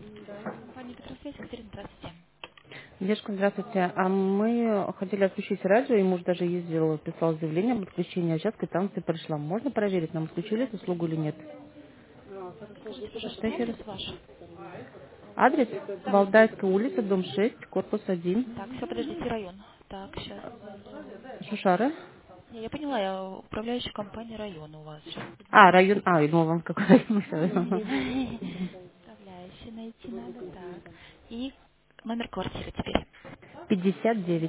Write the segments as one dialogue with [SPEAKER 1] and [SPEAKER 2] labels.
[SPEAKER 1] Компания Петросвязь, Екатерина, здравствуйте.
[SPEAKER 2] Девушка, здравствуйте. А мы хотели отключить радио, и муж даже ездил, писал заявление об отключении, а сейчас квитанция пришла. Можно проверить, нам отключили эту услугу или нет?
[SPEAKER 1] Скажите,
[SPEAKER 2] Что
[SPEAKER 1] пожалуйста,
[SPEAKER 2] еще раз?
[SPEAKER 1] адрес ваш?
[SPEAKER 2] Адрес? Валдайская улица, дом 6, корпус 1.
[SPEAKER 1] Так, все, подождите, район. Так, сейчас.
[SPEAKER 2] Шушара.
[SPEAKER 1] Не, я поняла, я управляющая компания района у вас. Сейчас,
[SPEAKER 2] А,
[SPEAKER 1] подождите.
[SPEAKER 2] район. А, я думала, вам какой район.
[SPEAKER 1] Управляющий найти надо, так. И номер квартиры теперь.
[SPEAKER 2] 59.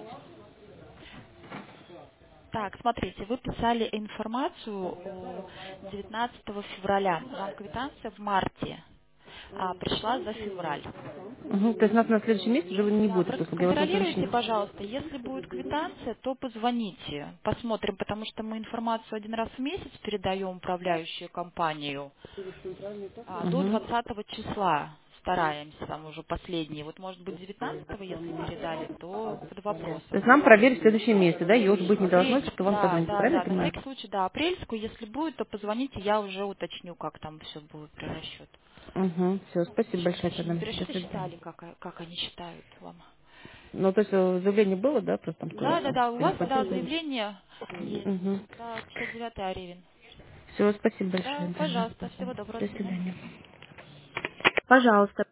[SPEAKER 1] Так, смотрите, вы писали информацию 19 февраля. Вам квитанция в марте пришла за февраль.
[SPEAKER 2] То есть у нас на следующий месяц уже не
[SPEAKER 1] Да,
[SPEAKER 2] будет этой
[SPEAKER 1] просто
[SPEAKER 2] услуги. Я вот на следующий
[SPEAKER 1] проконтролируйте,
[SPEAKER 2] месяц.
[SPEAKER 1] пожалуйста. Если будет квитанция, то позвоните. Посмотрим, потому что мы информацию один раз в месяц передаем управляющую компанию. До
[SPEAKER 2] Угу.
[SPEAKER 1] 20 числа стараемся, там уже последние. Вот, может быть, 19, если передали, то под
[SPEAKER 2] То есть
[SPEAKER 1] вопросом.
[SPEAKER 2] нам проверить в следующем месяце, да? Ее уже быть не должно,
[SPEAKER 1] Апрель,
[SPEAKER 2] что вам
[SPEAKER 1] да,
[SPEAKER 2] позвонить.
[SPEAKER 1] да,
[SPEAKER 2] Правильно
[SPEAKER 1] да.
[SPEAKER 2] я
[SPEAKER 1] На
[SPEAKER 2] понимаю?
[SPEAKER 1] всякий случай, да, апрельскую. Если будет, то позвоните, я уже уточню, как там все будет при расчету.
[SPEAKER 2] Угу. Все, спасибо
[SPEAKER 1] Сейчас
[SPEAKER 2] большое
[SPEAKER 1] еще не
[SPEAKER 2] тогда. До
[SPEAKER 1] пересчеты
[SPEAKER 2] свидания.
[SPEAKER 1] считали, как они считают вам.
[SPEAKER 2] Ну, то есть заявление было, да, просто там
[SPEAKER 1] Да, да,
[SPEAKER 2] сказано,
[SPEAKER 1] да, у
[SPEAKER 2] что не
[SPEAKER 1] вас, да,
[SPEAKER 2] хватило.
[SPEAKER 1] заявление есть.
[SPEAKER 2] Угу.
[SPEAKER 1] Да, 59 Аревин.
[SPEAKER 2] Все, спасибо
[SPEAKER 1] Да,
[SPEAKER 2] большое. Да,
[SPEAKER 1] пожалуйста, всего доброго,
[SPEAKER 2] до
[SPEAKER 1] до свидания.
[SPEAKER 2] свидания. Пожалуйста.